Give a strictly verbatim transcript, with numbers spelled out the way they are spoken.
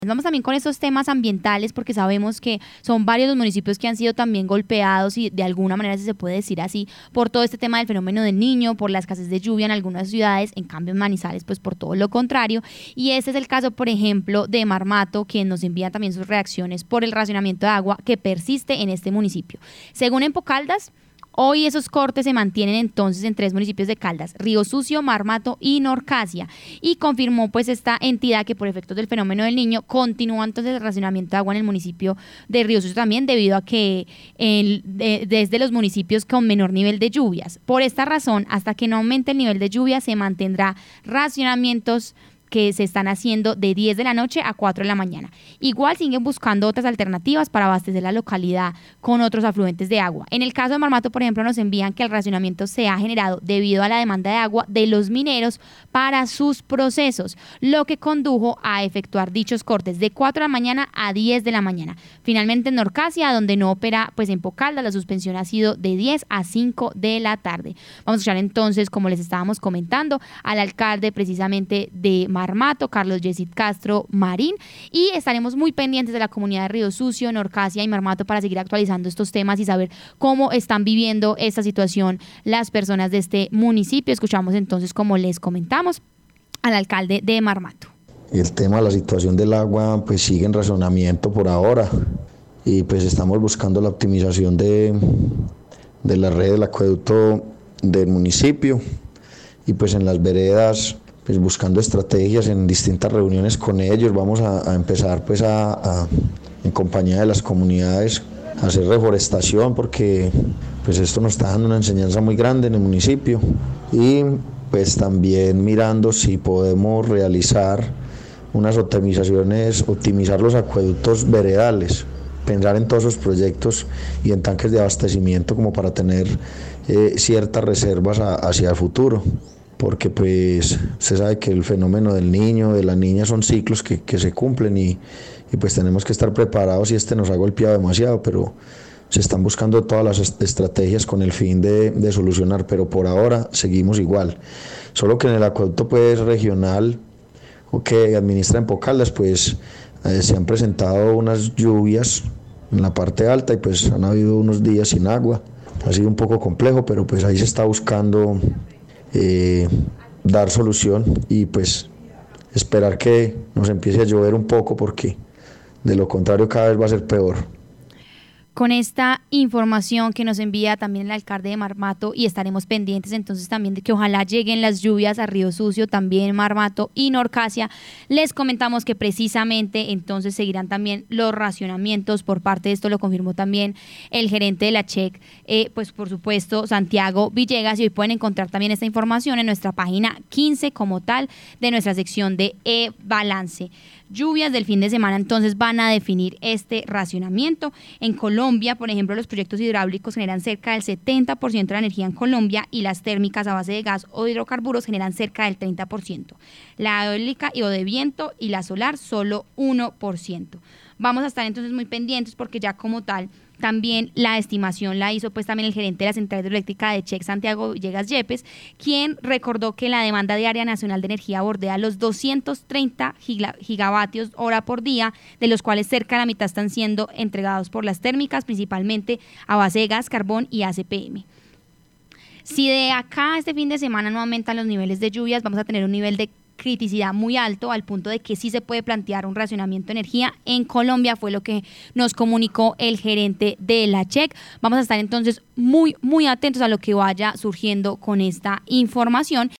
Vamos también con estos temas ambientales porque sabemos que son varios los municipios que han sido también golpeados y de alguna manera, si se puede decir así, por todo este tema del fenómeno del Niño, por la escasez de lluvia en algunas ciudades, en cambio en Manizales pues por todo lo contrario. Y este es el caso, por ejemplo, de Marmato, quien nos envía también sus reacciones por el racionamiento de agua que persiste en este municipio. Según Empocaldas, hoy esos cortes se mantienen entonces en tres municipios de Caldas, Río Sucio, Marmato y Norcasia, y confirmó pues esta entidad que por efectos del fenómeno del Niño continúa entonces el racionamiento de agua en el municipio de Río Sucio también, debido a que el, de, desde los municipios con menor nivel de lluvias. Por esta razón, hasta que no aumente el nivel de lluvia, se mantendrá racionamientos que se están haciendo de diez de la noche a cuatro de la mañana. Igual siguen buscando otras alternativas para abastecer la localidad con otros afluentes de agua. En el caso de Marmato, por ejemplo, nos envían que el racionamiento se ha generado debido a la demanda de agua de los mineros para sus procesos, lo que condujo a efectuar dichos cortes de cuatro de la mañana a diez de la mañana. Finalmente en Norcasia, donde no opera pues Empocaldas, la suspensión ha sido de diez a cinco de la tarde. Vamos a escuchar entonces, como les estábamos comentando, al alcalde precisamente de Marmato, Marmato, Carlos Yesid Castro Marín, y estaremos muy pendientes de la comunidad de Río Sucio, Norcasia y Marmato para seguir actualizando estos temas y saber cómo están viviendo esta situación las personas de este municipio. Escuchamos entonces, como les comentamos, al alcalde de Marmato. El tema de la situación del agua pues sigue en razonamiento por ahora y pues estamos buscando la optimización de, de la red del acueducto del municipio y pues en las veredas pues buscando estrategias en distintas reuniones con ellos. Vamos a, a empezar pues a, a, en compañía de las comunidades, a hacer reforestación porque pues esto nos está dando una enseñanza muy grande en el municipio, y pues también mirando si podemos realizar unas optimizaciones, optimizar los acueductos veredales, pensar en todos esos proyectos y en tanques de abastecimiento como para tener eh, ciertas reservas a, hacia el futuro. Porque pues se sabe que el fenómeno del niño, de la niña son ciclos que, que se cumplen y, y pues tenemos que estar preparados si este nos ha golpeado demasiado, pero se están buscando todas las estrategias con el fin de, de solucionar, pero por ahora seguimos igual. Solo que en el acueducto pues regional o que administra Empocaldas pues eh, se han presentado unas lluvias en la parte alta y pues han habido unos días sin agua. Ha sido un poco complejo, pero pues ahí se está buscando Eh, dar solución y pues esperar que nos empiece a llover un poco, porque de lo contrario cada vez va a ser peor. Con esta información que nos envía también el alcalde de Marmato, y estaremos pendientes entonces también de que ojalá lleguen las lluvias a Río Sucio, también Marmato y Norcasia, les comentamos que precisamente entonces seguirán también los racionamientos. Por parte de esto lo confirmó también el gerente de la C H E C, eh, pues por supuesto Santiago Villegas, y hoy pueden encontrar también esta información en nuestra página quince como tal de nuestra sección de e-balance. Lluvias del fin de semana entonces van a definir este racionamiento. En Colombia, por ejemplo, los proyectos hidráulicos generan cerca del setenta por ciento de la energía en Colombia, y las térmicas a base de gas o hidrocarburos generan cerca del treinta por ciento. La eólica y o de viento y la solar solo uno por ciento. Vamos a estar entonces muy pendientes porque ya como tal también la estimación la hizo pues también el gerente de la Central Hidroeléctrica de C H E C, Santiago Villegas Yepes, quien recordó que la demanda diaria nacional de energía bordea los doscientos treinta gigavatios hora por día, de los cuales cerca de la mitad están siendo entregados por las térmicas, principalmente a base de gas, carbón y A C P M. Si de acá a este fin de semana no aumentan los niveles de lluvias, vamos a tener un nivel de criticidad muy alto, al punto de que sí se puede plantear un racionamiento de energía en Colombia, fue lo que nos comunicó el gerente de la C H E C. Vamos a estar entonces muy, muy atentos a lo que vaya surgiendo con esta información.